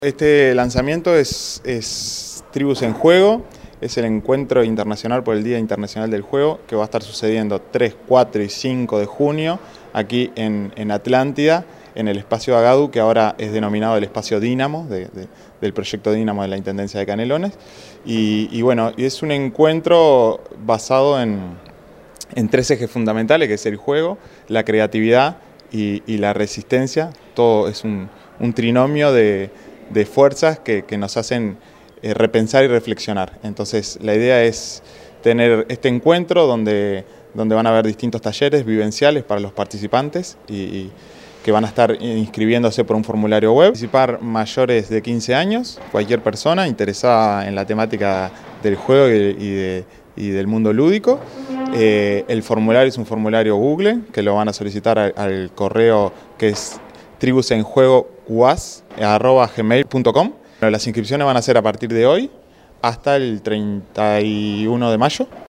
Este lanzamiento es Tribus en Juego, es el encuentro internacional por el Día Internacional del Juego que va a estar sucediendo 3, 4 y 5 de junio aquí en Atlántida, en el espacio Agadu, que ahora es denominado el espacio Dínamo, del proyecto Dínamo de la Intendencia de Canelones. Y bueno, es un encuentro basado en 3 ejes fundamentales, que es el juego, la creatividad y la resistencia. Todo es un trinomio de fuerzas que nos hacen repensar y reflexionar. Entonces la idea es tener este encuentro donde van a haber distintos talleres vivenciales para los participantes y que van a estar inscribiéndose por un formulario web. Participar mayores de 15 años, cualquier persona interesada en la temática del juego y del mundo lúdico. El formulario es un formulario Google que lo van a solicitar al correo que es tribusenjuegouas@gmail.com. Las inscripciones van a ser a partir de hoy hasta el 31 de mayo.